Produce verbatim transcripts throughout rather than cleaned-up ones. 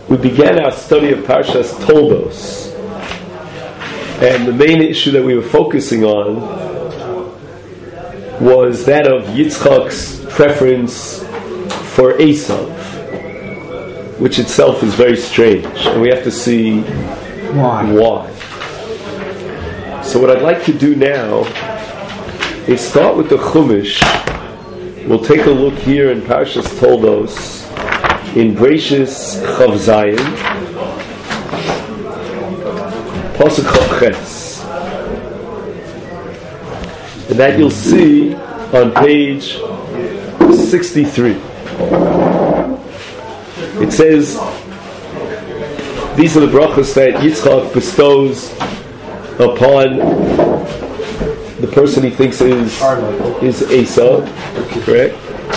we began our study of Parshas Toldos, and the main issue that we were focusing on was that of Yitzchak's preference for Esav, which itself is very strange, and we have to see why. why. So what I'd like to do now is start with the Chumash. We'll take a look here in Parshas Toldos, in Bereishis Chav Zayin, Pasuk Chav Ches, and that you'll see on page sixty-three. It says, these are the brachos that Yitzchak bestows upon the person he thinks is is Esav, correct?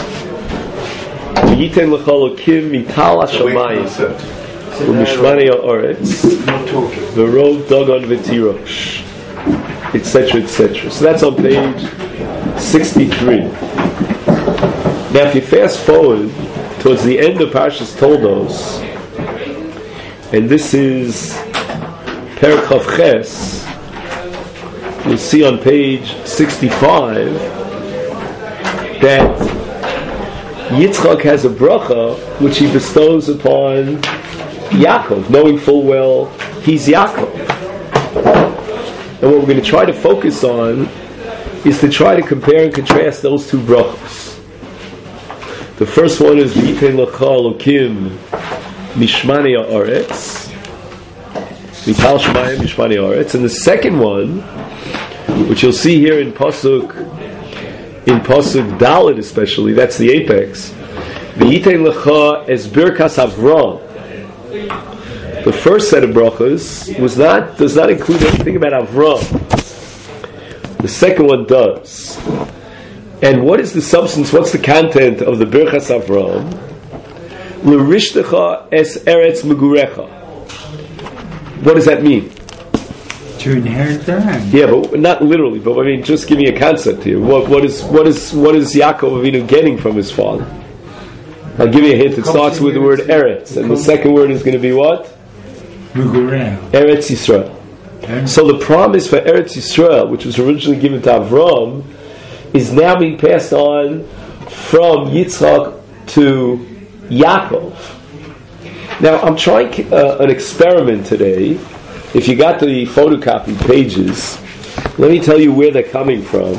Yiten l'chol kim mital hashamayim u'mishmani ha'aretz v'rov dagon v'tirosh, et cetera, et cetera. So that's on page sixty-three. Now, if you fast forward towards the end of Parshas Toldos, and this is Perek Chav Ches, you'll see on page sixty-five that Yitzchak has a bracha which he bestows upon Yaakov, knowing full well he's Yaakov. And what we're going to try to focus on is to try to compare and contrast those two brachos. The first one is V'yitein lecha Elokim mishmani ha'aretz, Mital Shemayim mishmani ha'aretz, and the second one, which you'll see here in Pasuk, in Pasuk Dalet especially, that's the apex. V'yitein lecha es birkas Avram. The first set of brachas was not does not include anything about Avram. The second one does. And what is the substance? What's the content of the birkas Avram? L'rishtacha es eretz megurecha. What does that mean? To inherit the land. Yeah, but not literally. But I mean, just give me a concept here. What, what is what is what is Yaakov Avinu getting from his father? I'll give you a hint. It starts with the word Eretz, and the second word is going to be what? Eretz Yisrael. So the promise for Eretz Yisrael, which was originally given to Avram, is now being passed on from Yitzchak to Yaakov. Now, I'm trying uh, an experiment today. If you got the photocopied pages, let me tell you where they're coming from.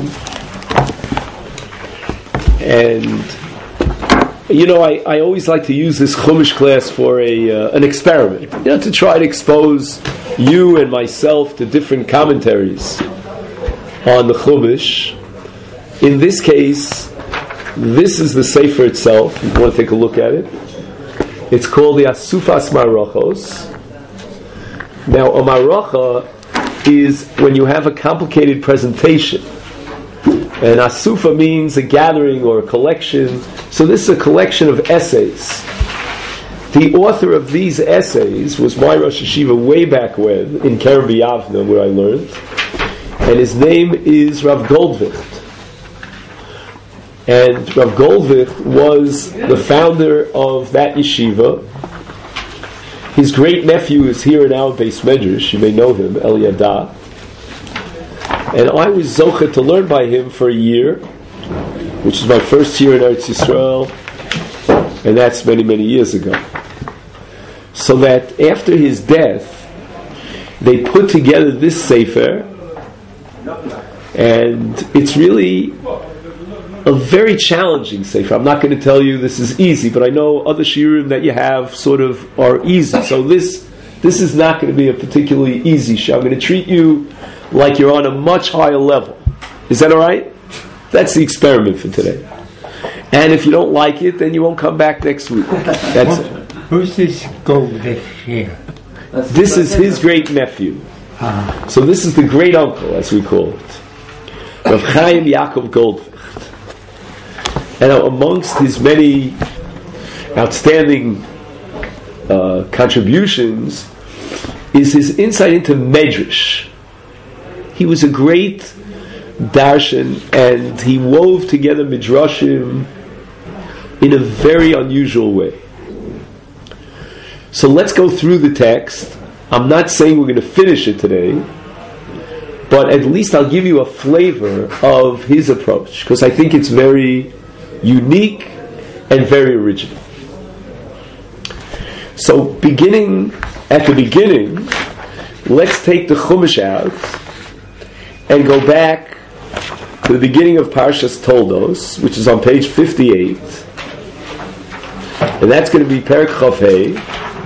And, you know, I, I always like to use this Chumash class for a uh, an experiment, you know, to try to expose you and myself to different commentaries on the Chumash. In this case, this is the Sefer itself. If you want to take a look at it, it's called the Asufas Marachos. Now, a maracha is when you have a complicated presentation. And Asufa means a gathering or a collection. So this is a collection of essays. The author of these essays was my Rosh Hashiva way back when, in Kerem B'Yavna, where I learned. And his name is Rav Goldvicht. And Rav Goldvicht was the founder of that yeshiva. His great nephew is here in our Beis Medrash. You may know him, Eliyadah. And I was zocheh to learn by him for a year, which is my first year in Eretz Yisrael, and that's many, many years ago. So that after his death, they put together this sefer, and it's really a very challenging sefer. I'm not going to tell you this is easy, but I know other shiurim that you have sort of are easy. So this this is not going to be a particularly easy shiur. I'm going to treat you like you're on a much higher level. Is that all right? That's the experiment for today. And if you don't like it, then you won't come back next week. That's it. Who's this Goldvicht here? This is his great nephew. Uh-huh. So this is the great uncle, as we call it, Rav Chaim Yaakov Goldvicht. And amongst his many outstanding uh, contributions is his insight into Medrash. He was a great darshan, and he wove together Midrashim in a very unusual way. So let's go through the text. I'm not saying we're going to finish it today, but at least I'll give you a flavor of his approach, because I think it's very unique and very original. So beginning at the beginning, let's take the Chumash out and go back to the beginning of Parshas Toldos, which is on page fifty-eight, and that's going to be Perek Chav Hei.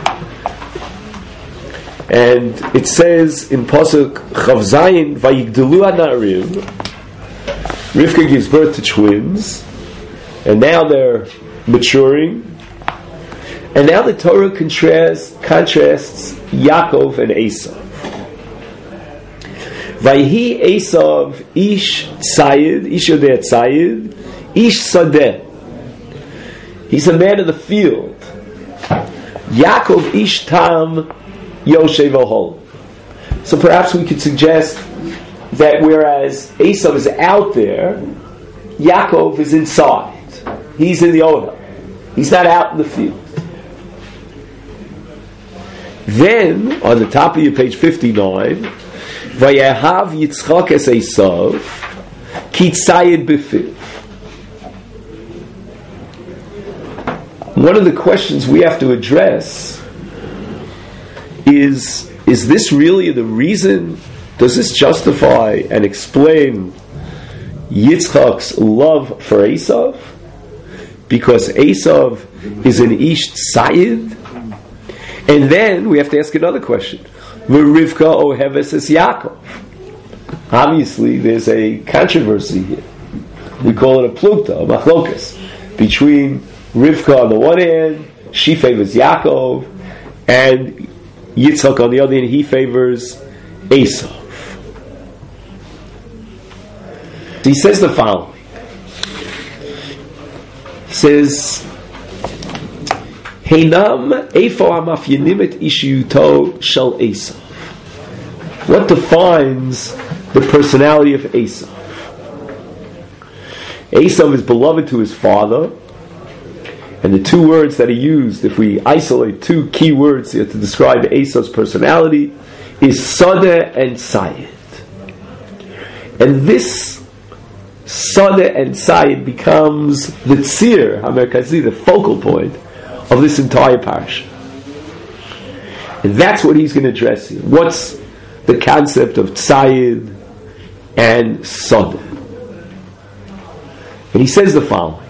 And it says in Pasuk Chav Zayin, Vayigdelu Hanarim, Rivka gives birth to twins, and now they're maturing. And now the Torah contrasts, contrasts Yaakov and Esav. Vayhi Esav ish tzayid, ish yodeh tzayid, ish sadeh. He's a man of the field. Yaakov ish tam yoshev ohol. So perhaps we could suggest that whereas Esav is out there, Yaakov is inside. He's in the ohel. He's not out in the field. Then, on the top of your page fifty-nine, Vayahav Yitzchak es Esav, ki tzayid b'fiv. One of the questions we have to address is, is this really the reason? Does this justify and explain Yitzchak's love for Esav? Because Esav is an ish tzayid? And then we have to ask another question. Rivka oheves es Yaakov. Obviously, there's a controversy here. We call it a plukta, a machlokas, between Rivka on the one hand, she favors Yaakov, and Yitzchak on the other hand, he favors Esav. He says the following. He says, Heinam eifo hamafyanim et ishiyuto shel Esav. What defines the personality of Esav? Esav is beloved to his father, and the two words that he used, if we isolate two key words here to describe Esav's personality, is Sadeh and Sayed. And this Sadeh and Sayed becomes the tzir, hamerkazi, the focal point of this entire parasha. And that's what he's going to address here. What's the concept of tzayid and sadeh? And he says the following.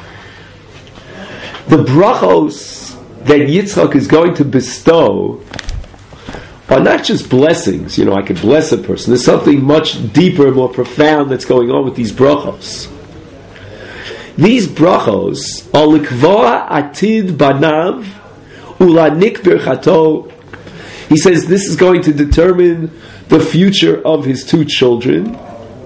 The brachos that Yitzchak is going to bestow are not just blessings. You know, I could bless a person. There's something much deeper, more profound that's going on with these brachos. These brachos are likvoa atid banav ulanik birchato. He says this is going to determine the future of his two children.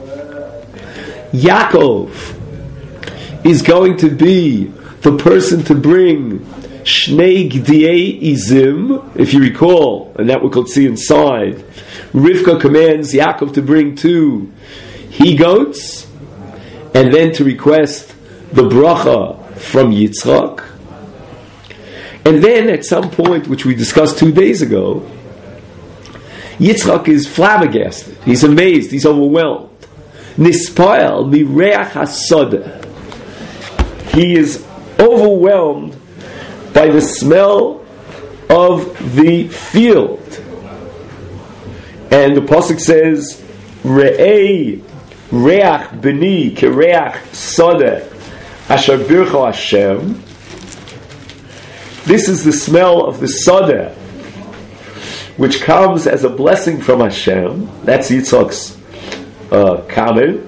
Yaakov is going to be the person to bring shnei gdiei izim. If you recall, and that we could see inside, Rivka commands Yaakov to bring two he-goats, and then to request the bracha from Yitzchak. And then at some point, which we discussed two days ago, Yitzchak is flabbergasted. He's amazed. He's overwhelmed. Nispael mireach hasoda. He is overwhelmed by the smell of the field. And the pasuk says, Re'ei reach b'ni kereach soda asher bircho Hashem. This is the smell of the soda, which comes as a blessing from Hashem. That's Yitzchak's uh, comment.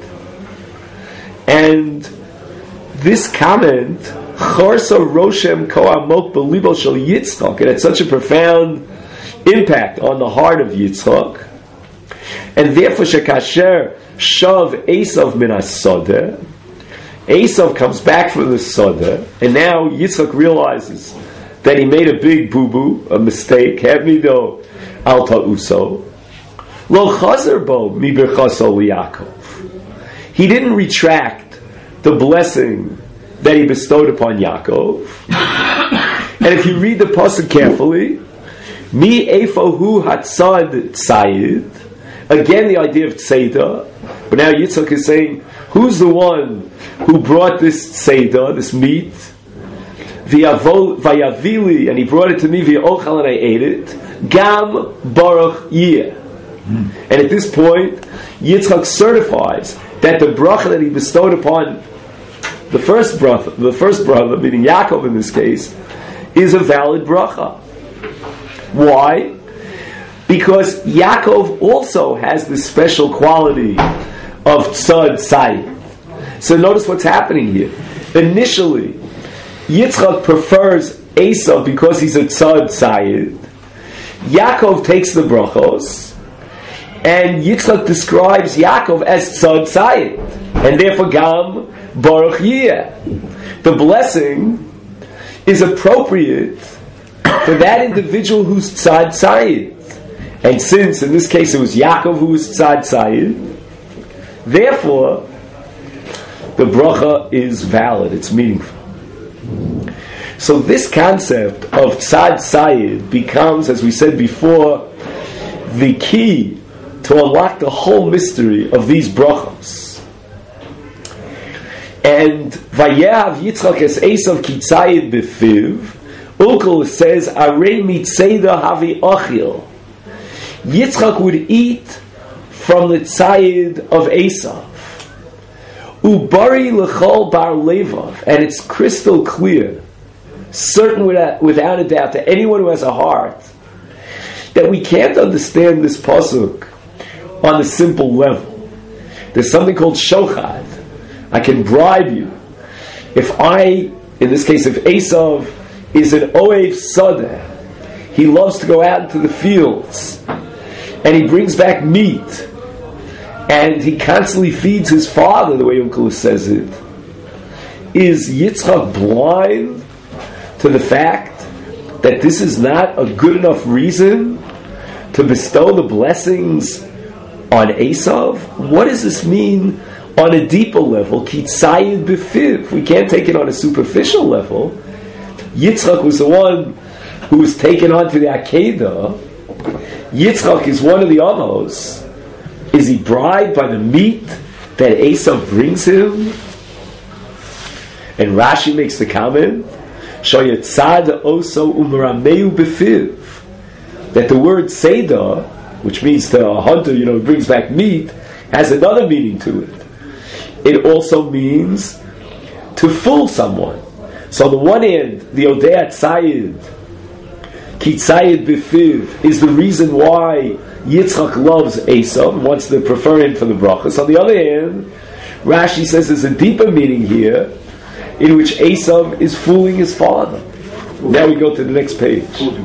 And this comment, Chorsa Roshem Ko Amok Belibo Shel Yitzchak, it had such a profound impact on the heart of Yitzchak. And therefore, Shekasher Shav Esav Min HaSodeh, Esav comes back from the Sodeh, and now Yitzchak realizes that he made a big boo-boo, a mistake. Hemido al ta'uso. Lo chazer bo mi birchaso liYaakov. He didn't retract the blessing that he bestowed upon Yaakov. And if you read the pasuk carefully, Mi efohu hatzad tzayid. Again, the idea of tzeda. But now Yitzchak is saying, who's the one who brought this tzeda, this meat? Vayavili, and he brought it to me via ochal, and I ate it. Gam baruch yeh. And at this point, Yitzchak certifies that the bracha that he bestowed upon the first brother, the first brother, meaning Yaakov in this case, is a valid bracha. Why? Because Yaakov also has this special quality of tzad tzayid. So notice what's happening here. Initially, Yitzchak prefers Esav because he's a tzad tzayid. Yaakov takes the brachos, and Yitzchak describes Yaakov as tzad tzayid, and therefore Gam Baruch Yeh. The blessing is appropriate for that individual who's tzad tzayid. And since in this case it was Yaakov who was tzad tzayid, therefore the bracha is valid, it's meaningful. So this concept of tzad tzayid becomes, as we said before, the key to unlock the whole mystery of these brachos. And Vayehav Yitzchak es Esav ki tzayid befiv. Ukol says Arei mitzeda havi achil. Yitzchak would eat from the tzayid of Esav. Ubari lechol bar levav, and it's crystal clear, certain without, without a doubt to anyone who has a heart, that we can't understand this pasuk on a simple level. There's something called shochad. I can bribe you. If I, in this case, if Esav is an oev sadeh, he loves to go out into the fields, and he brings back meat, and he constantly feeds his father, the way Uncle says it. Is Yitzchak blind to the fact that this is not a good enough reason to bestow the blessings on Esav? What does this mean on a deeper level? Ki tzayid befiv. We can't take it on a superficial level. Yitzchak was the one who was taken onto the Akedah. Yitzchak is one of the Amos. Is he bribed by the meat that Esav brings him? And Rashi makes the comment, Shoyetzad oso umarameu befiv, that the word Seder, which means to a hunter, you know, brings back meat, has another meaning to it. It also means to fool someone. So on the one hand, the Odea Tzayid, Ki Tzayid Befiv, is the reason why Yitzchak loves Esav, wants to prefer him for the brachas. On the other hand, Rashi says there's a deeper meaning here, in which Esav is fooling his father. Now we go to the next page.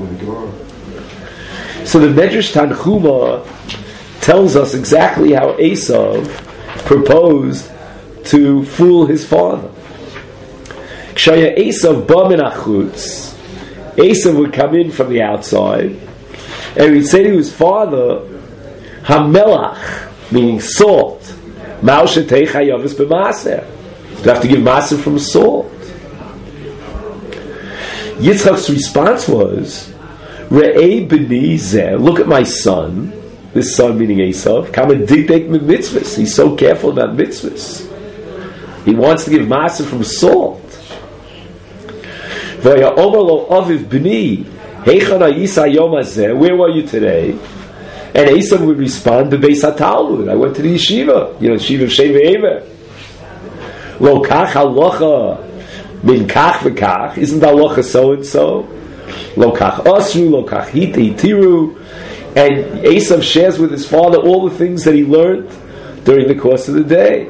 So the Medrash Tanchuma tells us exactly how Esav proposed to fool his father. Kshaya Esav ba min achutz, Esav would come in from the outside, and he'd say to his father, Hamelach, meaning salt, Ma'aseh tei chayavis b'maser. You have to give maser from salt. Yitzchak's response was, Re'ei b'ni zeh, look at my son, this son meaning Esav, kama dikdek mitzvahs. He's so careful about mitzvahs. He wants to give maser from salt. V'ya omer lo aviv b'ni, heichan ha'yisa yom hazeh, where were you today? And Esav would respond, B'beis HaTalmud, I went to the yeshiva, you know, yeshiva of Sheva Ever. Lo kach halacha min kach v'kach, isn't halacha so and so? Lo kach asru, lo kach hiti tiru. And Esav shares with his father all the things that he learned during the course of the day.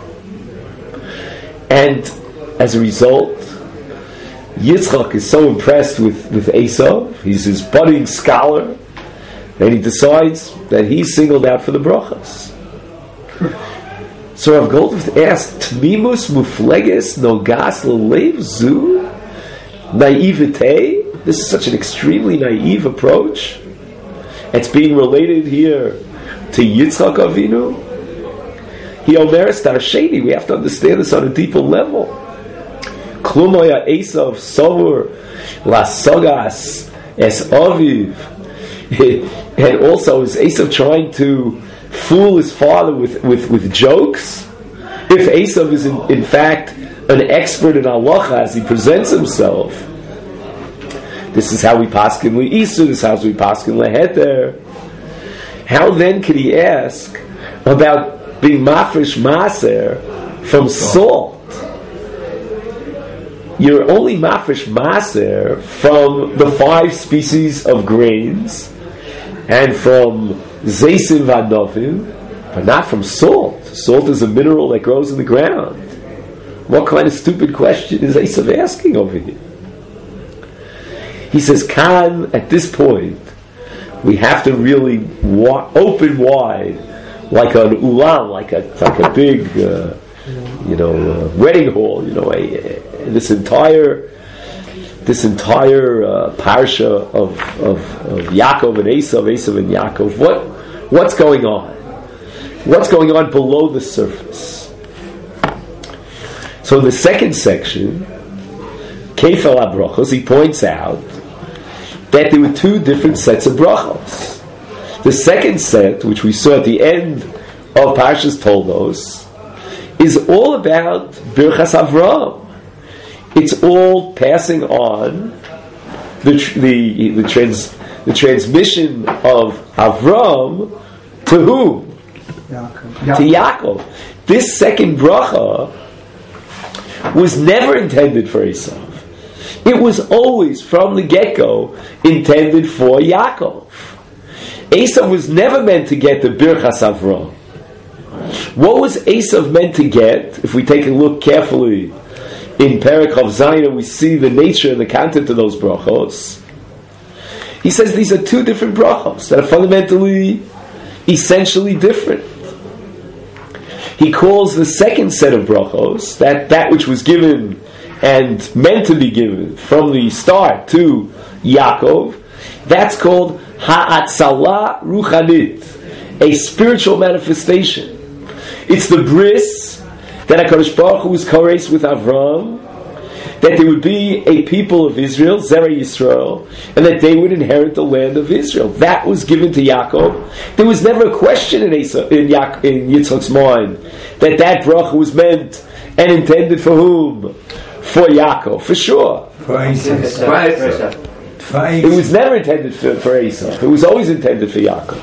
And as a result, Yitzchak is so impressed with, with Esav, he's his budding scholar, and he decides that he's singled out for the brachas. So Rav Goldman asked, Tmimus mufleges nogas l'leiv zu? Naivete? This is such an extremely naive approach. It's being related here to Yitzchak Avinu. He omeres tarsheni. We have to understand this on a deeper level. Klumaya Esav Savur La Sogas Es Aviv. And also, is Esav trying to fool his father with, with, with jokes? If Esav is in, in fact an expert in halacha as he presents himself, this is how we paskin le'isu, this is how we paskin leheter. How then could he ask about being mafresh maser from salt? You're only mafresh maser from the five species of grains and from zeisim v'adovim, but not from salt. Salt is a mineral that grows in the ground. What kind of stupid question is Esav asking over here? He says, Khan, at this point, we have to really wa- open wide, like an ulam, like a like a big, uh, you know, uh, wedding hall. You know, a, a, this entire this entire uh, parsha of, of of Yaakov and Esav, Esav and Yaakov. What what's going on? What's going on below the surface? So in the second section, Kefal HaBrachos, he points out that there were two different sets of brachos. The second set, which we saw at the end of Parshas Toldos, is all about Birchas Avraham. It's all passing on the the the, trans, the transmission of Avram to whom? Yaakov. To Yaakov. This second bracha was never intended for Esav. It was always, from the get-go, intended for Yaakov. Esav was never meant to get the Birchas Avraham. What was Esav meant to get? If we take a look carefully in Perek of Zayin, we see the nature and the content of those brachos. He says these are two different brachos that are fundamentally, essentially different. He calls the second set of brachos, that, that which was given and meant to be given from the start to Yaakov, that's called Ha'atzala Ruchanit, a spiritual manifestation. It's the bris that HaKadosh Baruch Hu was co-raised with Avram, that there would be a people of Israel, Zera Yisrael, and that they would inherit the land of Israel. That was given to Yaakov. There was never a question in, Asa, in, Ya- in Yitzchak's mind that that bracha was meant and intended for whom? For Yaakov, for sure. For Esav. It was never intended for, for Esav. It was always intended for Yaakov.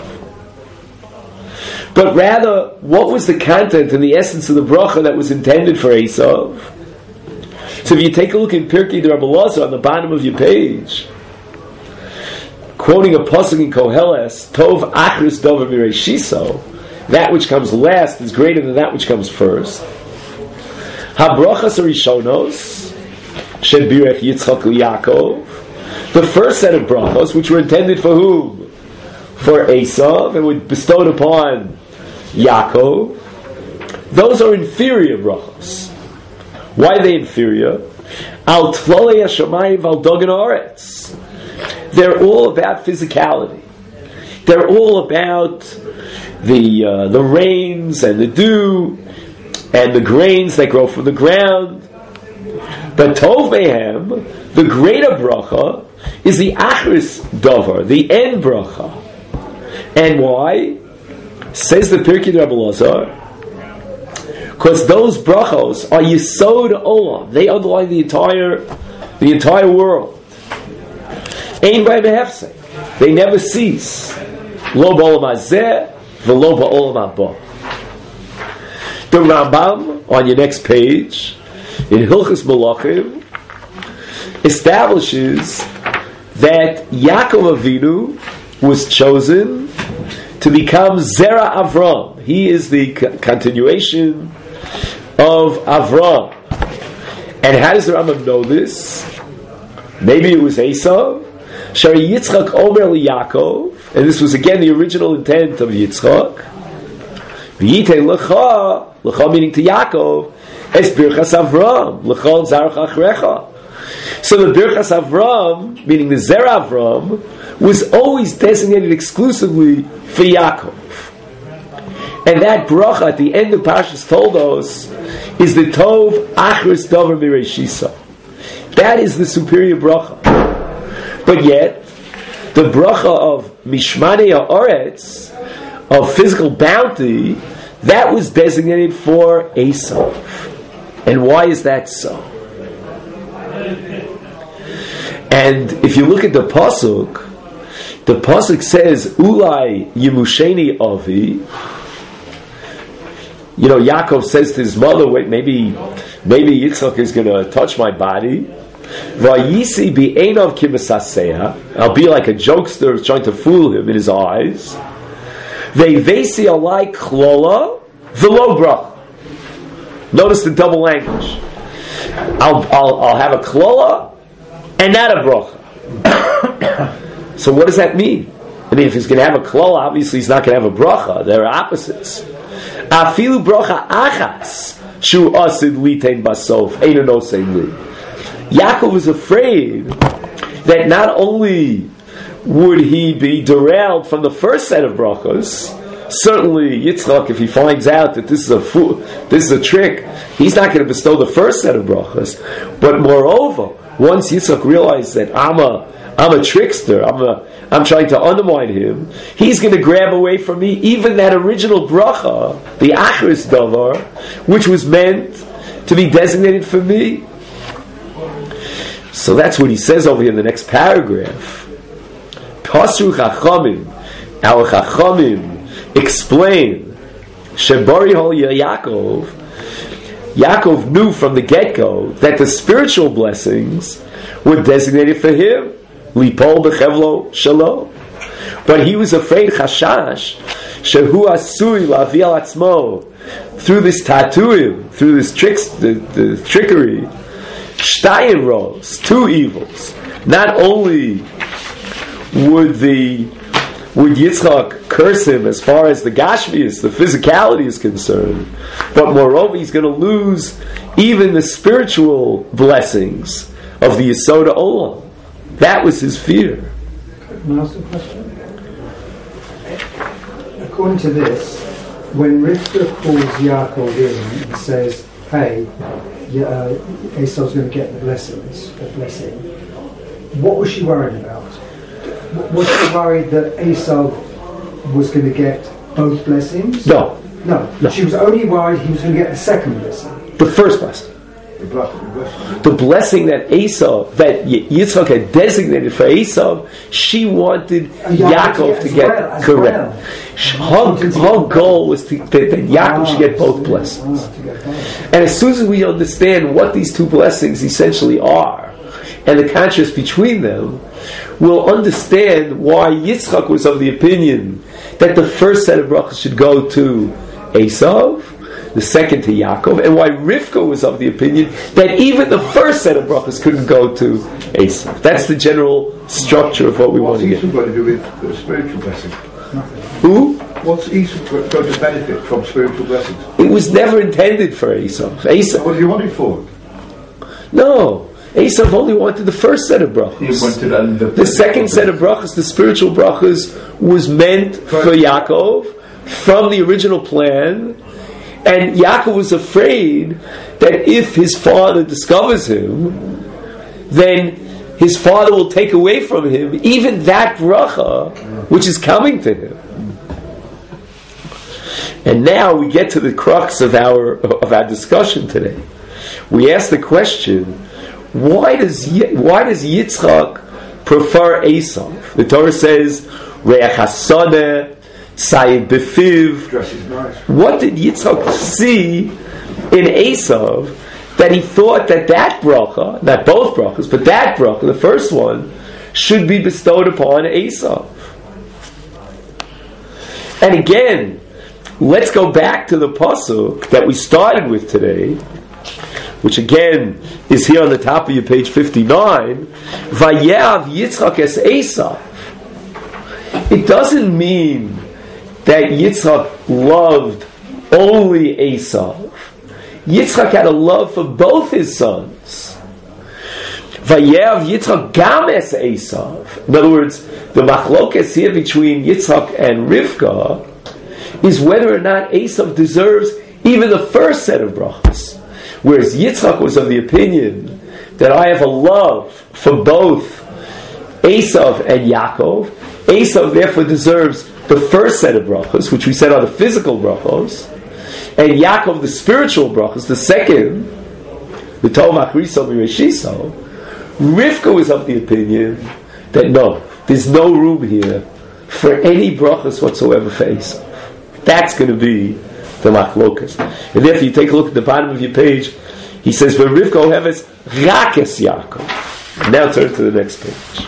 But rather, what was the content and the essence of the bracha that was intended for Esav? So if you take a look in Pirkei de Rabbi Elazar on the bottom of your page, quoting a pasuk in Koheles, Tov achris dover mireishiso, that which comes last is greater than that which comes first. Habrachas harishonos shebirech Yitzchak Yaakov, the first set of brachos, which were intended for whom? For Esav, and were bestowed upon Yaakov. Those are inferior brachos. Why are they inferior? Al tlolei hashamayim al dogan haaretz. They're all about physicality. They're all about the uh, the rains and the dew and the grains that grow from the ground. But Tov Mehem, the greater bracha, is the achris davar, the end bracha. And why? Says the Pirkei de Rabbi Elazar, because those brachos are yesod olam. They underlie the entire, the entire world. Ein b'hem hefsek. They never cease. Lo b'olam hazeh, v'lo b'olam haba. The Rambam, on your next page, in Hilchos Malachim, establishes that Yaakov Avinu was chosen to become Zera Avram. He is the c- continuation of Avram. And how does the Rambam know this? Maybe it was Esav. Shari Yitzchak Omer li Yaakov, and this was again the original intent of Yitzchak. V'yitein lecha, lecha meaning to Yaakov, es birchas Avram, lecha zarach achrecha. So the birchas Avram, meaning the Zera Avram, was always designated exclusively for Yaakov. And that bracha at the end of Parshas Toldos is the Tov Achris Davar Mireishisa. That is the superior bracha. But yet, the bracha of Mishmanei Haaretz, of physical bounty, that was designated for Esav. And why is that so? And if you look at the pasuk, the pasuk says, "Ulai Yimusheni Avi." You know, Yaakov says to his mother, "Wait, maybe, maybe Yitzchak is going to touch my body." Vayisi bi'einav kimasaseya. I'll be like a jokester trying to fool him in his eyes. Ve'vesi alai klola v'lo bracha. Notice the double language. I'll, I'll, I'll have a klola and not a bracha. So what does that mean? I mean, if he's going to have a klola, obviously he's not going to have a bracha. They're opposites. Afilu bracha achas shu asid litein basof einu nosein li. Yaakov was afraid that not only would he be derailed from the first set of brachas, certainly Yitzchak, if he finds out that this is a fool, this is a trick, he's not going to bestow the first set of brachas. But moreover, once Yitzchak realized that I'm a I'm a trickster, I'm a I'm trying to undermine him, he's going to grab away from me even that original bracha, the achris davar, which was meant to be designated for me. So that's what he says over here in the next paragraph. Pasru Chachamim, our Chachamim explain Shebari Hol Yaakov. Yaakov knew from the get-go that the spiritual blessings were designated for him. Lipol bechevlo shalom. But he was afraid, Chashash, Shehu Asui Lavi al Atzmo, through this tattooing, through this tricks, the, the trickery, Shtayin rows, two evils. Not only would the would Yitzchak curse him as far as the Gashmius, the physicality is concerned, but moreover he's going to lose even the spiritual blessings of the Yesoda Olam. That was his fear. Can I ask a question? According to this, when Rivka calls Yaakov in and says, "Hey, uh, Esau's going to get the blessings," the blessing, what was she worried about? Was she worried that Esau was going to get both blessings? No. No. No. She was only worried he was going to get the second blessing. The first blessing. The blessing that Esau, that Yitzchak had designated for Esau, she wanted Yaakov to get well, correct. Well. Her, her goal was to, that, that Yaakov should get both blessings. And as soon as we understand what these two blessings essentially are, and the contrast between them, we'll understand why Yitzchak was of the opinion that the first set of brachas should go to Esau, the second to Yaakov, and why Rivka was of the opinion that even the first set of brachas couldn't go to Esau. That's the general structure of what we What's want to get. Esau got to do with the spiritual blessing? Who? What's Esau got to benefit from spiritual blessings? It was never intended for Esau. Esau. What did he want it for? No. Esau only wanted the first set of brachas. He wanted uh, the, the second set of brachas, the spiritual brachas, was meant for Yaakov from the original plan. And Yaakov was afraid that if his father discovers him, then his father will take away from him even that bracha which is coming to him. And now we get to the crux of our of our discussion today. We ask the question: Why does why does Yitzchak prefer Esau? The Torah says, "Reach hasadeh sayid befiv." What did Yitzchak see in Esau that he thought that that bracha, not both brachas, but that bracha, the first one, should be bestowed upon Esau? And again, let's go back to the pasuk that we started with today, which again is here on the top of your page fifty-nine. Vayeav Yitzchak es Esau. It doesn't mean that Yitzchak loved only Esau. Yitzchak had a love for both his sons. Vayeav Yitzchak gam es Esau. In other words, the machlokes here between Yitzchak and Rivka is whether or not Esau deserves even the first set of brachas. Whereas Yitzchak was of the opinion that I have a love for both Esav and Yaakov. Esav therefore deserves the first set of brachos, which we said are the physical brachos, and Yaakov the spiritual brachos, the second, the Tov Achriso Mireshiso. Rivka is of the opinion that no, there's no room here for any brachos whatsoever for Esav. That's going to be the machlokas. And therefore you take a look at the bottom of your page, he says, when Rivka heves rakes Yaakov. Now turn to the next page.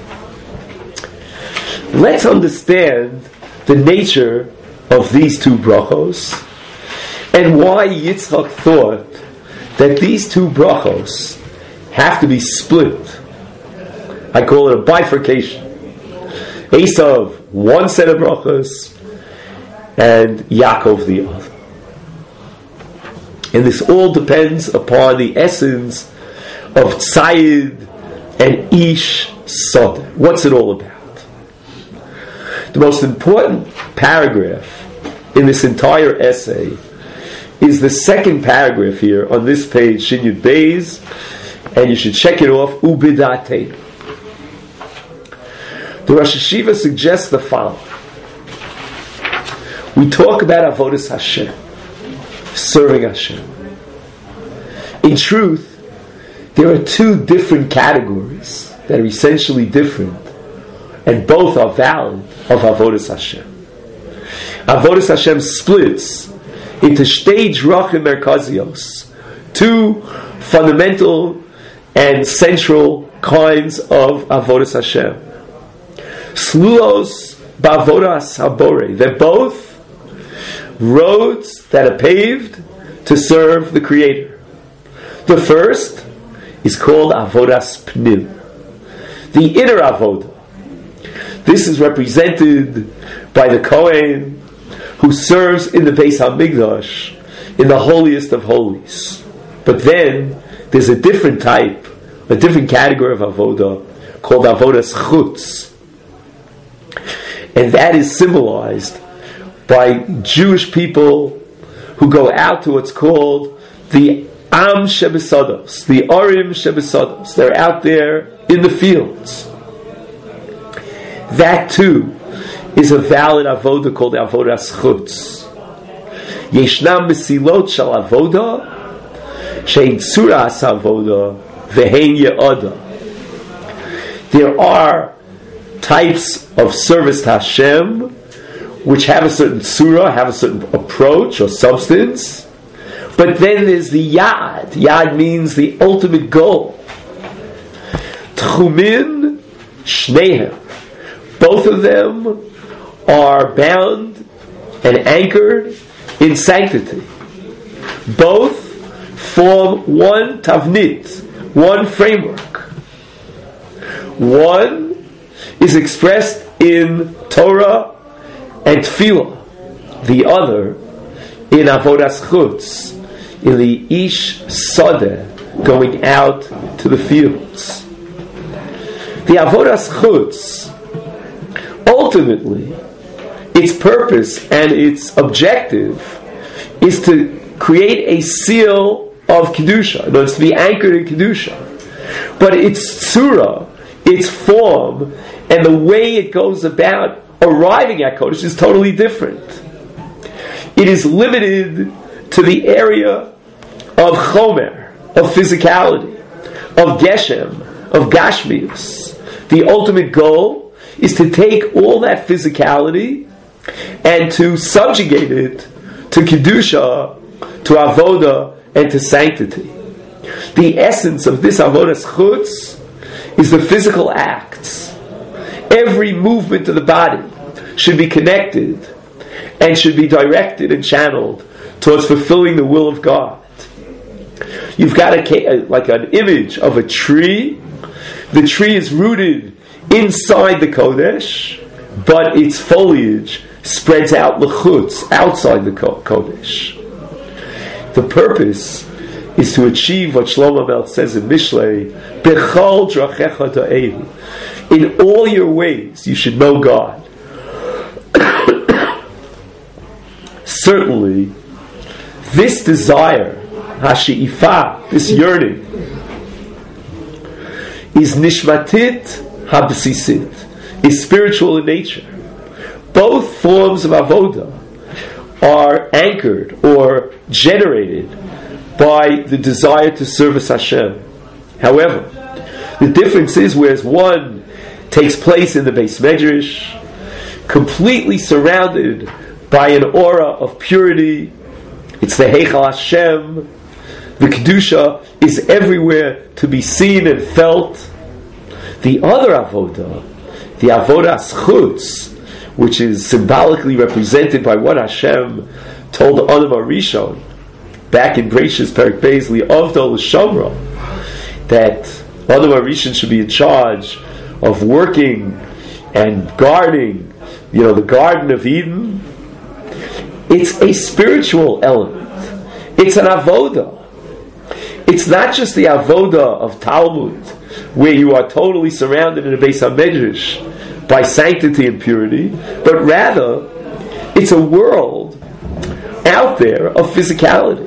Let's understand the nature of these two brachos and why Yitzchak thought that these two brachos have to be split. I call it a bifurcation. Esav, one set of brachos, and Yaakov the other. And this all depends upon the essence of Tzayid and Ish Sod. What's it all about? The most important paragraph in this entire essay is the second paragraph here on this page, Shin Yud Beis, and you should check it off, Ubidate. The Rosh Hashiva suggests the following. We talk about Avodas Hashem, serving Hashem. In truth, there are two different categories that are essentially different, and both are valid of Avodas Hashem. Avodas Hashem splits into Shtei Drachim Merkazios, two fundamental and central kinds of Avodas Hashem. Slulos Ba'avodas Habore. They're both roads that are paved to serve the Creator. The first is called Avodas Pnim, the inner Avodah. This is represented by the Kohen who serves in the Beis HaMikdash, in the holiest of holies. But then there's a different type, a different category of Avodah called Avodas Chutz. And that is symbolized by Jewish people who go out to what's called the Am Shebesados, the Orim Shebesados. They're out there in the fields. That too is a valid avodah called avodas chutz. Yeshnam mesilot shel avodah shein tzura as avodah vehein ye'odah. There are types of service to Hashem which have a certain tzura, have a certain approach or substance, but then there's the yad. Yad means the ultimate goal. Tchumin shnehem. Both of them are bound and anchored in sanctity. Both form one tavnit, one framework. One is expressed in Torah and Tefillah. The other in Avodas Chutz, in the Ish Sodeh, going out to the fields. The Avodas Chutz, ultimately, its purpose and its objective is to create a seal of Kedusha. In other words, to be anchored in Kedusha. But its tzura, its form, and the way it goes about arriving at Kodesh is totally different. It is limited to the area of Chomer, of physicality, of Geshem, of Gashmius. The ultimate goal is to take all that physicality and to subjugate it to Kedusha, to Avodah, and to sanctity. The essence of this Avodas Chutz is the physical acts. Every movement of the body should be connected and should be directed and channeled towards fulfilling the will of God. You've got a, like an image of a tree. The tree is rooted inside the Kodesh, but its foliage spreads out l'chutz, outside the Kodesh. The purpose is to achieve what Shlomo Melech says in Mishlei, Bechol drachecha ta'ehu. In all your ways, you should know God. Certainly, this desire, hashi'ifa, this yearning, is nishmatit habesisit, is spiritual in nature. Both forms of avoda are anchored or generated by the desire to service Hashem. However, the difference is, whereas one takes place in the Beis Medrash, completely surrounded by an aura of purity, it's the Heichal Hashem, the Kedusha is everywhere to be seen and felt. The other avoda, the avoda schutz, which is symbolically represented by what Hashem told Adam HaRishon back in Bereshis Perek Beis Li'avdo L'Shamra, that Adam HaRishon should be in charge of working and guarding, you know, the Garden of Eden. It's a spiritual element. It's an avoda. It's not just the avoda of Talmud, where you are totally surrounded in a Beis HaMedrash by sanctity and purity, but rather it's a world out there of physicality.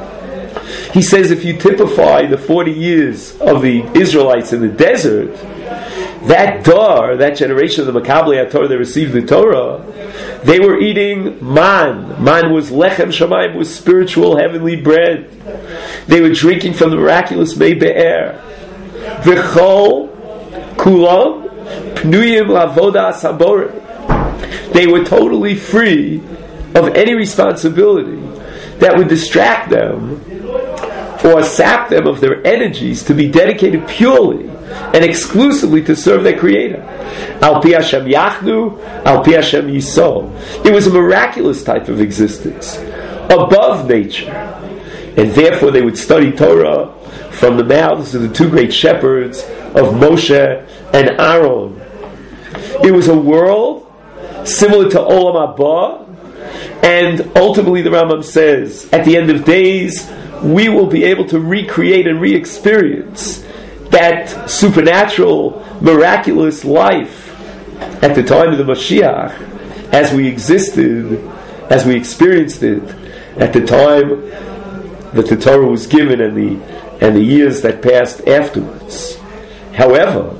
He says if you typify the forty years of the Israelites in the desert, that dar, that generation of the Makabli HaTorah that received the Torah, they were eating man. Man was lechem shamayim, was spiritual heavenly bread. They were drinking from the miraculous Mei Be'er. V'chol kulam pnuyim lavoda saborim. They were totally free of any responsibility that would distract them or sap them of their energies to be dedicated purely and exclusively to serve their Creator. Al pi Hashem yachnu, al pi Hashem yisol. It was a miraculous type of existence, above nature. And therefore they would study Torah from the mouths of the two great shepherds of Moshe and Aaron. It was a world similar to Olam Haba, and ultimately the Rambam says, at the end of days, we will be able to recreate and re-experience that supernatural, miraculous life at the time of the Mashiach, as we existed, as we experienced it at the time that the Torah was given and the and the years that passed afterwards. However,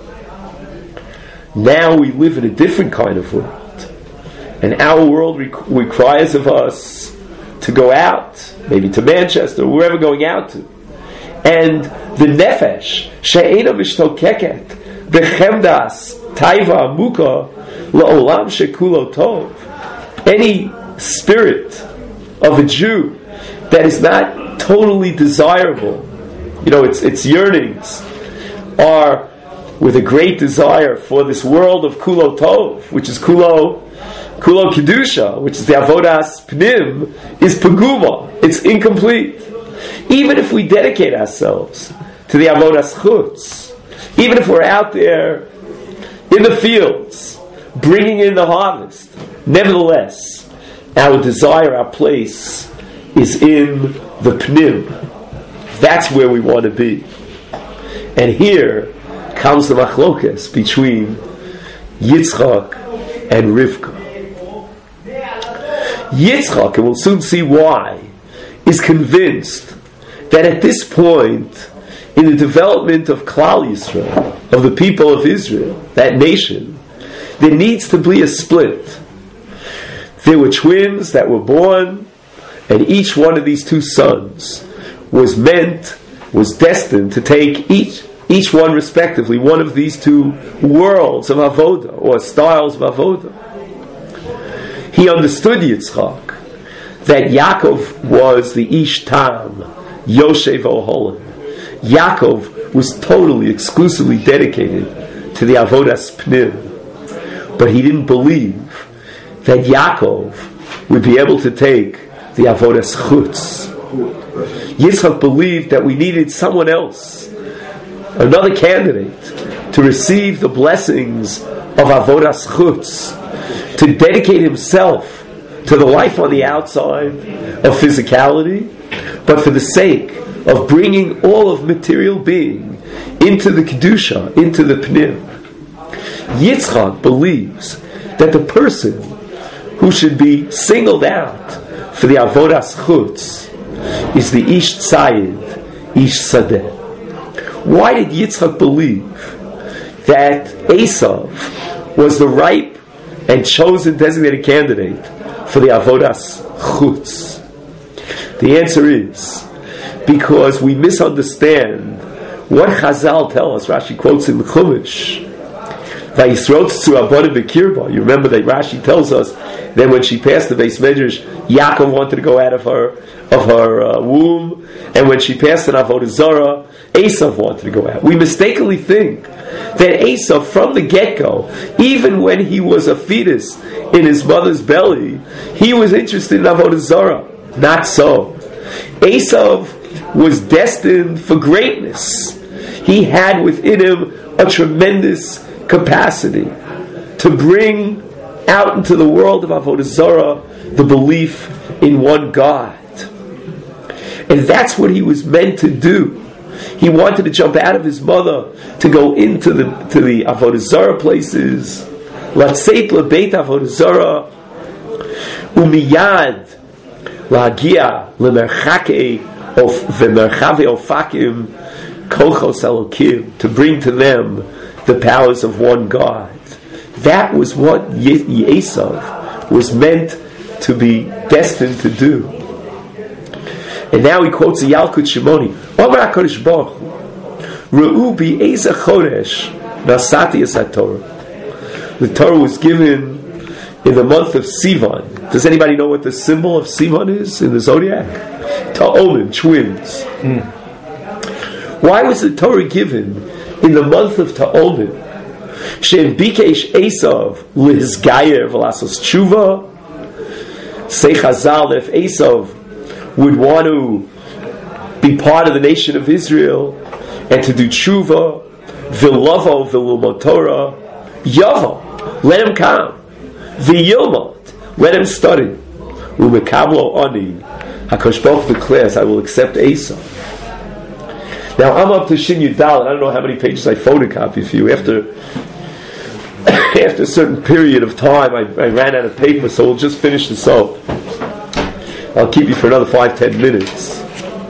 now we live in a different kind of world, and our world rec- requires of us to go out, maybe to Manchester, wherever we're going out to, and the nefesh she'ena mishtokeket bechemdas taiva amuka la'olam shekulo tov. Any spirit of a Jew that is not totally desirable, you know, its its yearnings are with a great desire for this world of kulo tov, which is kulo kulo kedusha, which is the avodas pnim, is paguma. It's incomplete. Even if we dedicate ourselves to the avodas chutz, even if we're out there in the fields bringing in the harvest, nevertheless, our desire, our place is in the pnim. That's where we want to be. And here comes the machlokes between Yitzchak and Rivka. Yitzchak, and we'll soon see why, is convinced that at this point in the development of Klal Yisrael, of the people of Israel, that nation, there needs to be a split. There were twins that were born, and each one of these two sons was meant, was destined to take each each one respectively one of these two worlds of avoda, or styles of avoda. He understood, Yitzchak, that Yaakov was the Ish Tam, Yoshev Oholim. Yaakov was totally, exclusively dedicated to the avodas pnim, but he didn't believe that Yaakov would be able to take the avodas chutz. Yitzchak believed that we needed someone else, another candidate, to receive the blessings of avodas chutz, to dedicate himself to the life on the outside of physicality, but for the sake of bringing all of material being into the kedusha, into the pnim. Yitzchak believes that the person who should be singled out for the avodas chutz is the Ish Tzayid, Ish Sadeh. Why did Yitzchak believe that Esav was the ripe and chosen designated candidate for the Avodas Chutz? The answer is because we misunderstand what Chazal tell us. Rashi quotes in the Chumash, you remember that Rashi tells us that when she passed the Beis Medrash, Yaakov wanted to go out of her of her uh, womb, and when she passed an Avodah Zarah, Esav wanted to go out. We mistakenly think that Esav, from the get-go, even when he was a fetus in his mother's belly, he was interested in Avodah Zarah. Not so. Esav was destined for greatness. He had within him a tremendous capacity to bring out into the world of Avodah Zarah the belief in one God. And that's what he was meant to do. He wanted to jump out of his mother to go into the to the Avodah Zarah places. Latzeit lebeit Avodah Zarah umiyad lagia lemerchake of v'merchave ofakim kochos elokim, to bring to them the powers of one God. That was what Esav was meant to be destined to do. And now he quotes the Yalkut Shimoni. Omar HaKadosh Baruch Hu, Re'u bi'eza chodesh nasati es HaTorah. The Torah was given in the month of Sivan. Does anybody know what the symbol of Sivan is in the zodiac? Ta'onim, twins. Mm. Why was the Torah given in the month of Ta'onim? Shem bikesh Esav lihizgayer v'lasos tshuva. Say Chazal, if Esav would want to be part of the nation of Israel and to do tshuva, v'lavo v'lumot Torah, yavo, let him come, v'yilmot, let him study, u'mekablo ani, HaKadosh Baruch Hu declares, I will accept Esav. Now I'm up to Shin Yudal, I don't know how many pages I photocopy for you. After after a certain period of time, I, I ran out of paper, so we'll just finish this up. I'll keep you for another five, ten minutes.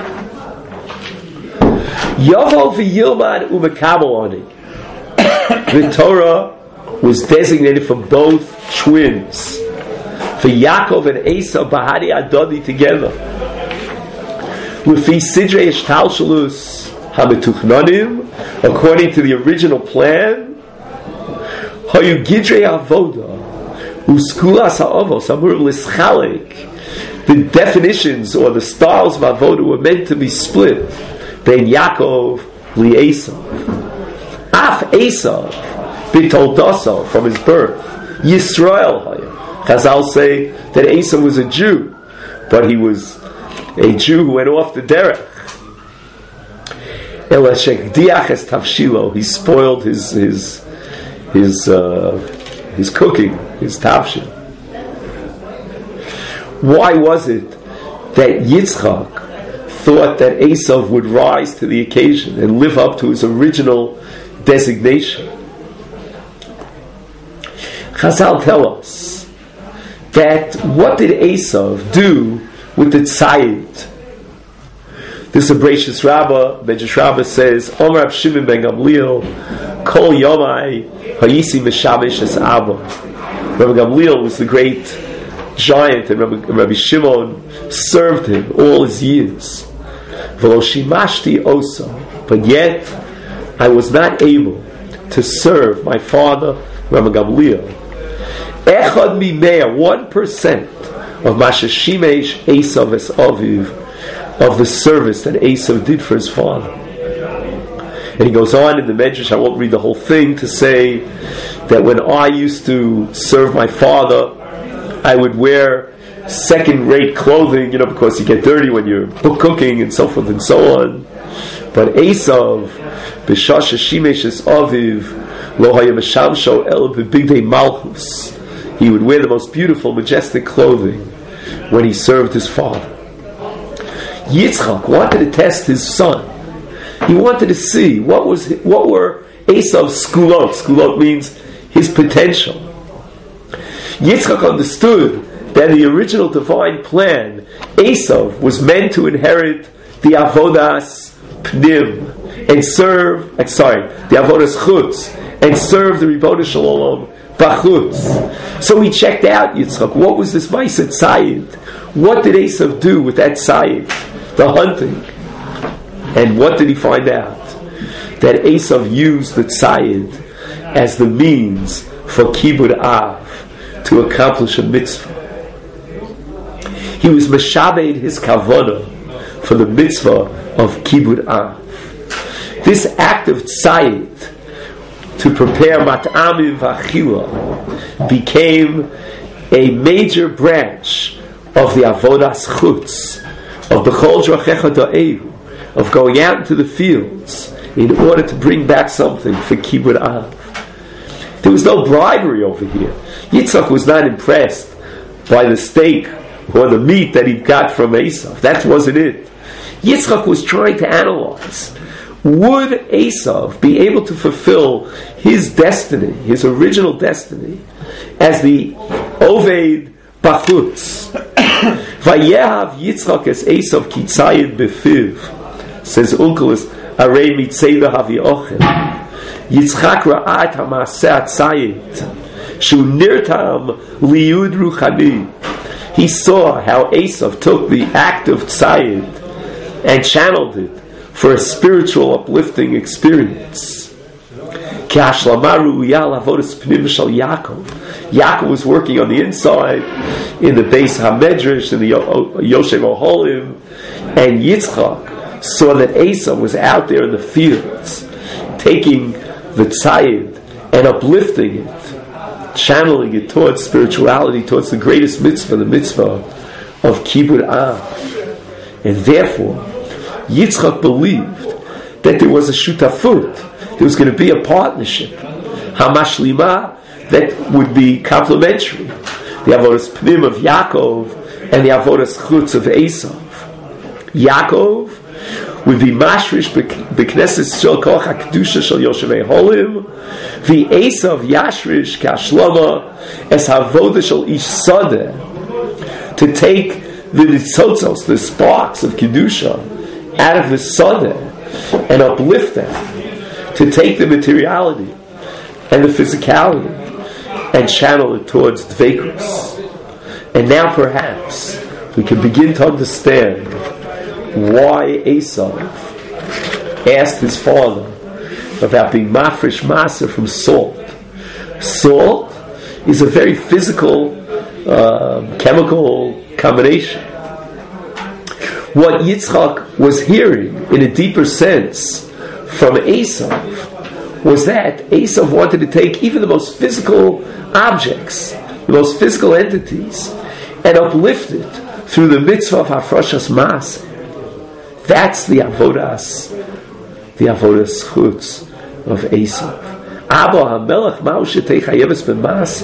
Yavo v'yilmad u'mekabel ani. The Torah was designated for both twins, for Yaakov and Esav bahari adodi together. L'fi sidrei hashtalshelus hametuchnanim, according to the original plan, hayu gidrei avoda uskulas ha'avos amur l'schalek. The definitions or the styles of avoda were meant to be split between Yaakov li Esav. Af Esav b'toldoso, from his birth, Yisrael hayu. Chazal say that Esav was a Jew, but he was a Jew who went off the derech. Ela shekdiach es tavshilo, he spoiled his his his uh, his cooking, his tavshil. Why was it that Yitzchak thought that Esav would rise to the occasion and live up to his original designation? Chazal tell us that what did Esav do with the tzayid? This Abrasius Rabbah, Medrash Rabbah says, Omer Rab Shimon ben Gamliel, Kol Yomai Hayisi Meshamesh Es Abba. Rabbi Gamliel was the great giant, and Rabbi, Rabbi Shimon served him all his years. V'lo shimashti osa, but yet I was not able to serve my father, Rabbi Gamliel. Echad mimea, one percent of Masha Shimesh Esav es Aviv, of the service that Esav did for his father. And he goes on in the Medrash, I won't read the whole thing, to say that when I used to serve my father, I would wear second-rate clothing, you know, because you get dirty when you're cooking and so forth and so on. But Esav, b'shasha shimesh es aviv, lo haya meshamsho el b'bigdei malchus, he would wear the most beautiful, majestic clothing when he served his father. Yitzchak wanted to test his son. He wanted to see what was what were Esav's skulot. Skulot means his potential. Yitzchak understood that in the original divine plan, Esav was meant to inherit the avodas pnim and serve, sorry, the avodas chutz, and serve the Ribono Shel Olam bachutz. So he checked out Yitzchak. What was this Ma'aseh Tzayid? What did Esav do with that Tzayid? The hunting. And what did he find out? That Esav used the Tzayid as the means for Kibud Av, to accomplish a mitzvah. He was Meshabed his Kavanah for the mitzvah of Kibud Av. This act of Tzayid to prepare Mat'amim V'Achila became a major branch of the Avodas Chutz, of B'chol Drachecha Da'ehu, of going out into the fields in order to bring back something for Kibud Av. There was no bribery over here. Yitzchak was not impressed by the steak or the meat that he got from Esav. That wasn't it. Yitzchak was trying to analyze, would Esav be able to fulfill his destiny, his original destiny, as the Oved Bachutz? Vayehav Yitzchak es Esav kitzayid befiv, says Unkelos, Arei mitzeva havi ochel. Yitzchak ra'at ha'maseh tzayid shu nirtam liyud ruchani. He saw how Esav took the act of tzayid and channeled it for a spiritual uplifting experience. K'hashlama ru'ya lavodas pnim shel Yaakov. Yaakov was working on the inside in the Beis HaMedrash, in the Yoshev Oholim, and Yitzchak saw that Esav was out there in the fields taking the tzayid and uplifting it, channeling it towards spirituality, towards the greatest mitzvah, the mitzvah of Kibud Av. And therefore, Yitzchak believed that there was a shutafut, there was going to be a partnership, hamashlimah, that would be complementary. The avodas pnim of Yaakov and the avodas chutz of Esav. Yaakov would be mashrish b'knesses shel koch hakdusha shel Yoshevei Holim, the Esav yashrish kashlama es havoda shel ish sadeh, to take the nitzotzos, the sparks of kedusha, out of the sadeh and uplift them, to take the materiality and the physicality and channel it towards dveikus. And now perhaps we can begin to understand why Esav asked his father about being mafresh maser from salt. Salt is a very physical, uh, chemical combination. What Yitzchak was hearing in a deeper sense from Esav was that Esav wanted to take even the most physical objects, the most physical entities, and uplift it through the mitzvah of hafrashas maser. That's the avodas, the avodas chutz of Esav. Abba hamelech ma'u shetei chayeves b'maser.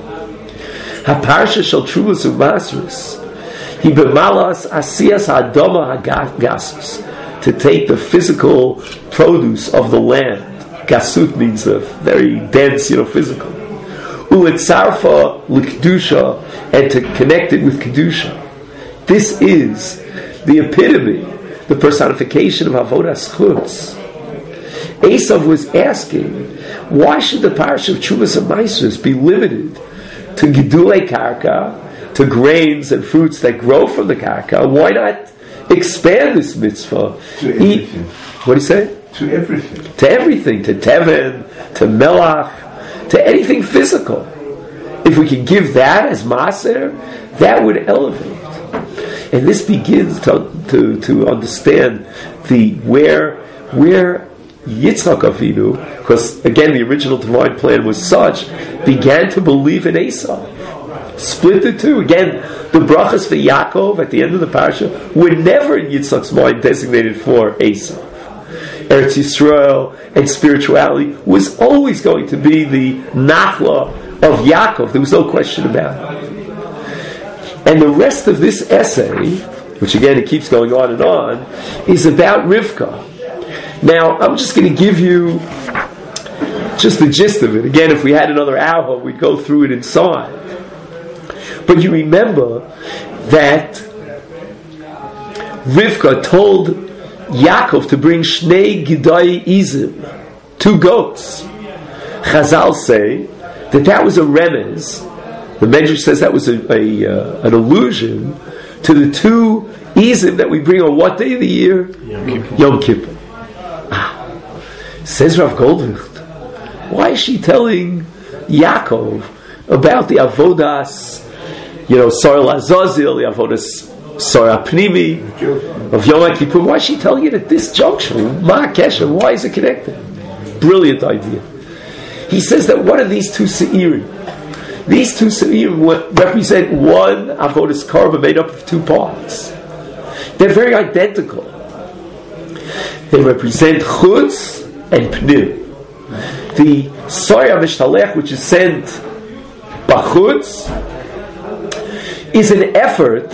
Haparsha shel truvos u'masros. He b'malas asiyas ha'adama ha'gasus, to take the physical produce of the land. Gasut means the very dense, you know, physical. U'etzarfa l'kedusha, and to connect it with kedusha. This is the epitome, the personification of avodas chutz. Esav was asking, why should the parish of Truvos HaMaasros be limited to gedulei karka, to grains and fruits that grow from the karka? Why not expand this mitzvah? To everything. What do you say? To everything. To everything, to teven, to melach, to anything physical. If we can give that as maser, that would elevate. And this begins to, to, to understand the where where Yitzchak Avinu, because again the original divine plan was such, began to believe in Esav. Split the two. Again, the brachas for Yaakov at the end of the parasha were never in Yitzchak's mind designated for Esav. Eretz Yisrael and spirituality was always going to be the nachla of Yaakov. There was no question about it. And the rest of this essay, which again it keeps going on and on, is about Rivka. Now, I'm just going to give you just the gist of it. Again, if we had another hour, we'd go through it inside. But you remember that Rivka told Yaakov to bring Shnei Gidai Izim, two goats, Chazal say that that was a remez. The Medrash says that was a, a uh, an allusion to the two Izim that we bring on what day of the year? Yom Kippur. Yom Kippur. Ah. Says Rav Goldvicht, why is she telling Yaakov about the avodas, you know, Sorah Lazazil, the avodas Sorah Pnimi of Yom Kippur? Why is she telling it at this junction? Ma Kesher, why is it connected? Brilliant idea. He says that one of these two Se'irim, these two Se'irim represent one avodas Korban made up of two parts. They're very identical. They represent Chutz and Pnim. The Sorah Mishtalech, which is sent Bachutz, is an effort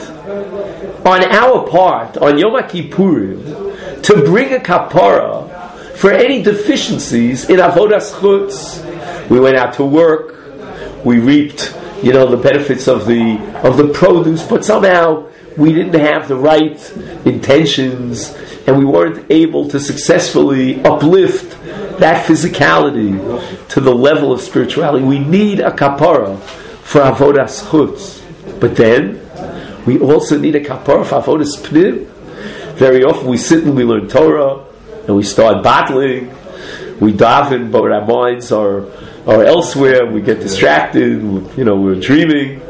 on our part, on Yom Kippurim, to bring a kapara for any deficiencies in Avodas Chutz. We went out to work, we reaped, you know, the benefits of the of the produce, but somehow we didn't have the right intentions, and we weren't able to successfully uplift that physicality to the level of spirituality. We need a kapara for Avodas Chutz. But then, we also need a kapara for Avodas Pnim. Very often we sit and we learn Torah, and we start battling, we daven, but our minds are, are elsewhere, we get distracted, you know, we're dreaming.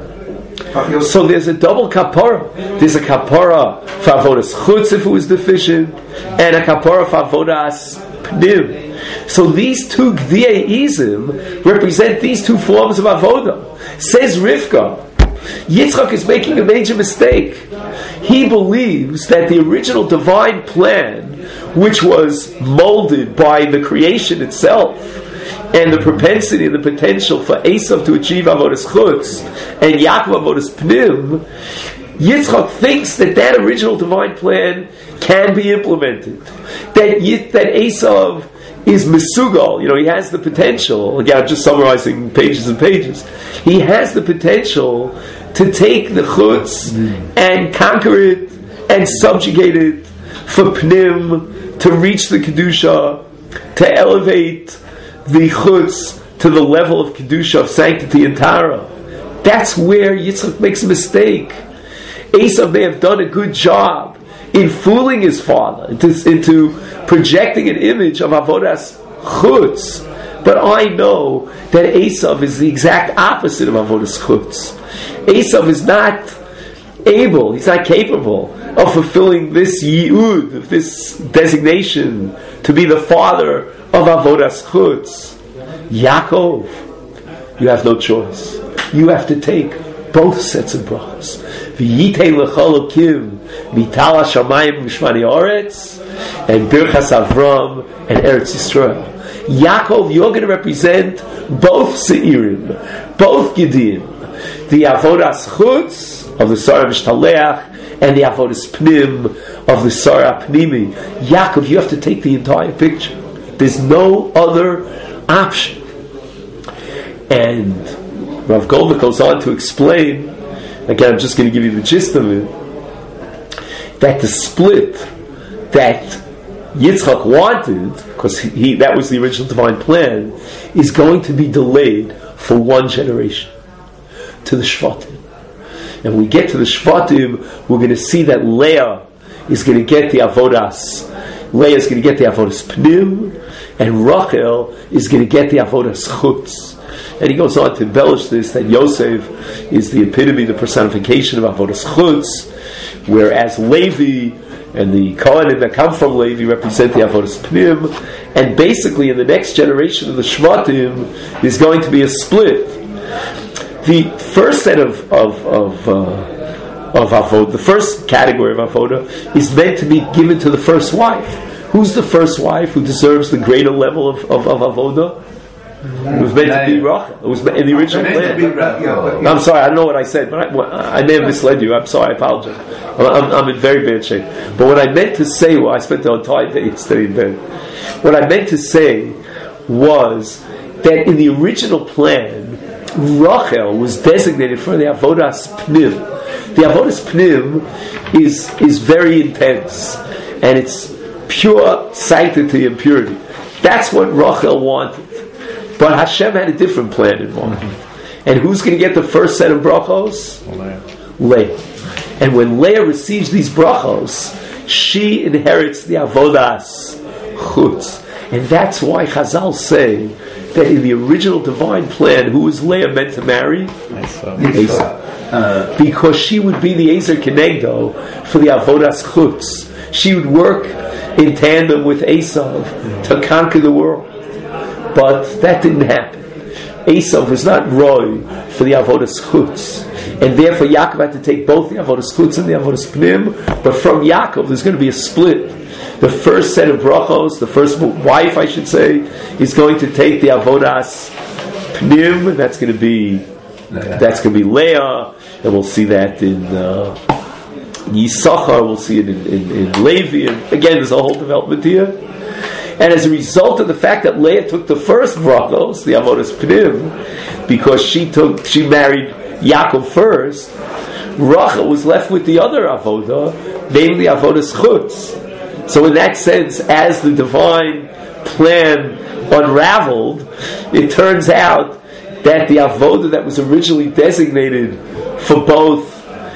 So there's a double kapara. There's a kapara for Avodas Chutz if it was deficient, and a kapara for Avodas Pnim. So these two Gdiei Izim represent these two forms of Avodah. Says Rivka, Yitzchak is making a major mistake. He believes that the original divine plan, which was molded by the creation itself, and the propensity and the potential for Esav to achieve Avodas Chutz and Yaakov Avodas Pnim, Yitzchak thinks that that original divine plan can be implemented. That Yit, that Esav is Mesugal, you know, he has the potential, again I'm just summarizing pages and pages, he has the potential to take the Chutz mm. and conquer it and subjugate it for Pnim, to reach the Kedusha, to elevate the Chutz to the level of Kedusha, of sanctity and Tara. That's where Yitzchak makes a mistake. Esav may have done a good job in fooling his father into, into projecting an image of Avodas Chutz, but I know that Esav is the exact opposite of Avodas Chutz. Esav is not able, he's not capable of fulfilling this yi'ud, of this designation to be the father of Avodas Chutz. Yaakov, you have no choice. You have to take both sets of brachos. V'yitei l'chol Elokim mital hashamayim mishmani oretz, and birchas Avram and Eretz Yisrael. Yaakov, you're going to represent both Seirim, both Gideon, the Avodas Chutz of the Sorah Mishtaleach and the Avodas Pnim of the Sorah Pnimi. Yaakov, you have to take the entire picture. There's no other option. And Rav Goldberg goes on to explain, again I'm just going to give you the gist of it, that the split that Yitzchak wanted, because he, that was the original divine plan, is going to be delayed for one generation, to the Shvatim. And when we get to the Shvatim, we're going to see that Leah is going to get the Avodas, Leah is going to get the Avodas Pnim, and Rachel is going to get the Avodas Chutz. And he goes on to embellish this, that Yosef is the epitome, the personification of Avodas Chutz, whereas Levi and the Kohanim that come from Levi represent the Avodas Pnim, and basically in the next generation of the Shvatim there's going to be a split. The first set of of of, uh, of Avodah, the first category of Avodah, is meant to be given to the first wife. Who's the first wife who deserves the greater level of, of, of Avodah? It was meant to be Rachel. It was in the original plan. I'm sorry, I don't know what I said, but I, I may have misled you. I'm sorry, I apologize. I'm, I'm in very bad shape. But what I meant to say, well, I spent the entire day yesterday in bed. What I meant to say was that in the original plan, Rachel was designated for the Avodas Pnim. The Avodas Pnim is is very intense, and it's pure sanctity and purity. That's what Rachel wanted. But Hashem had a different plan in mind. And who's going to get the first set of brachos? Leah. And when Leah receives these brachos, she inherits the avodas chutz. And that's why Chazal say that in the original divine plan, who was Leah meant to marry? Esau. Uh, because she would be the Ezer Kenegdo for the avodas chutz. She would work in tandem with Esau to conquer the world. But that didn't happen. Esau was not roy for the avodas chutz, and therefore Yaakov had to take both the avodas chutz and the avodas pnim. But from Yaakov, there's going to be a split. The first set of brachos, the first wife, I should say, is going to take the avodas pnim, and that's going to be that's going to be Leah, and we'll see that in uh, Yisachar. We'll see it in, in, in Levi, and again, there's a whole development here. And as a result of the fact that Leah took the first brachos, the avodas pnim, because she took, she married Yaakov first, Rachel was left with the other avodah, namely avodas chutz. So in that sense, as the divine plan unraveled, it turns out that the avodah that was originally designated for both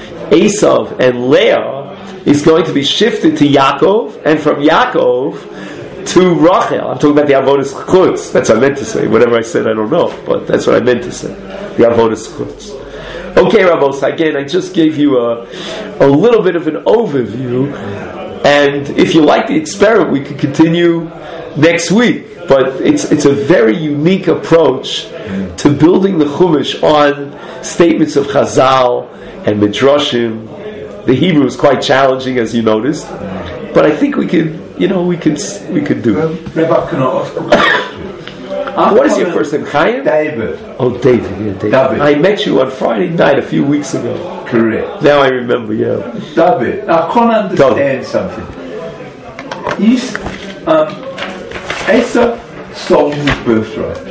Esav and Leah is going to be shifted to Yaakov, and from Yaakov to Rachel. I'm talking about the avodas chutz. That's what I meant to say. Whatever I said, I don't know, but that's what I meant to say. The avodas chutz. Okay, Rabos. Again, I just gave you a a little bit of an overview, and if you like the experiment, we could continue next week. But it's it's a very unique approach to building the Chumash on statements of Chazal and Midrashim. The Hebrew is quite challenging, as you noticed, but I think we could. You know, we could we could do. Um, Rabbi, can I ask a question? What is your first name? Chaim? David. Oh, David. Yeah, David. David. I met you on Friday night a few weeks ago. Correct. Now I remember. Yeah. David, I can't understand David. something. He's um, Asa sold his birthright.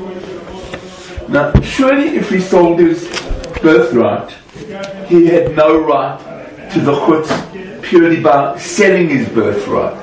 Now, surely, if he sold his birthright, he had no right to the chutz purely by selling his birthright.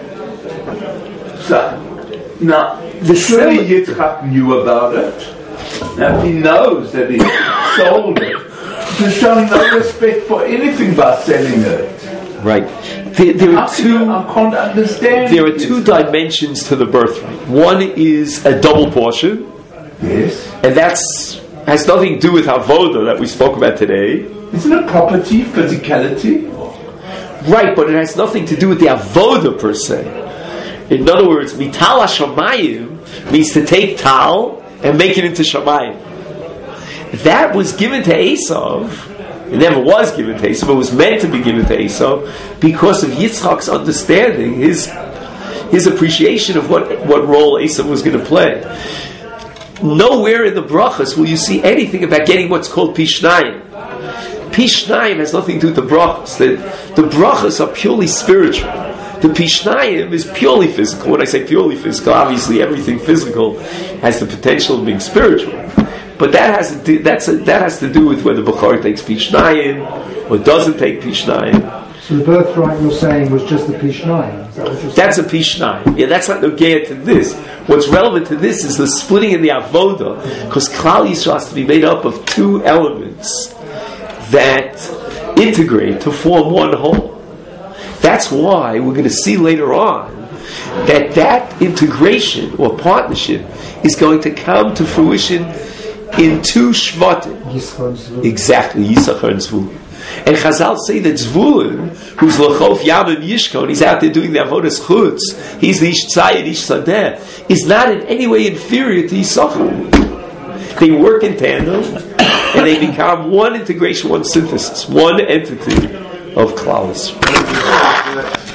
So, now, the surely Yitzchak knew about it. Now, if he knows that he sold it, he's showing no respect for anything by selling it. Right. There, there are two. I can't understand. There are two dimensions to the birthright. One is a double portion. Yes. And that's has nothing to do with avodah that we spoke about today. Isn't it property, physicality? Right, but it has nothing to do with the avodah per se. In other words, mital hashamayim means to take tal and make it into shamayim. That was given to Esav. It never was given to Esav. It was meant to be given to Esav because of Yitzchak's understanding, his his appreciation of what, what role Esav was going to play. Nowhere in the brachas will you see anything about getting what's called pishnayim. Pishnayim has nothing to do with the brachas. The, the brachas are purely spiritual. The pishnayim is purely physical. When I say purely physical, obviously everything physical has the potential of being spiritual. But that has to do, that's a, that has to do with whether Bechor takes pishnayim or doesn't take pishnayim. So the birthright you're saying was just the pishnayim? Is that what you're saying? That's a pishnayim. Yeah, that's not nogeya to this. What's relevant to this is the splitting in the avodah, because Klal Yisrael has to be made up of two elements that integrate to form one whole. That's why we're going to see later on that that integration or partnership is going to come to fruition in two shvatim. Exactly, Yisachar and Zvulun. And Chazal say that Zvulun, who's Lachof Yamim Yishkon, he's out there doing the Avodas Chutz, he's the Ish Tzayid, Ish Sadeh, is not in any way inferior to Yisachar. They work in tandem, and they become one integration, one synthesis, one entity of Klal Yisrael.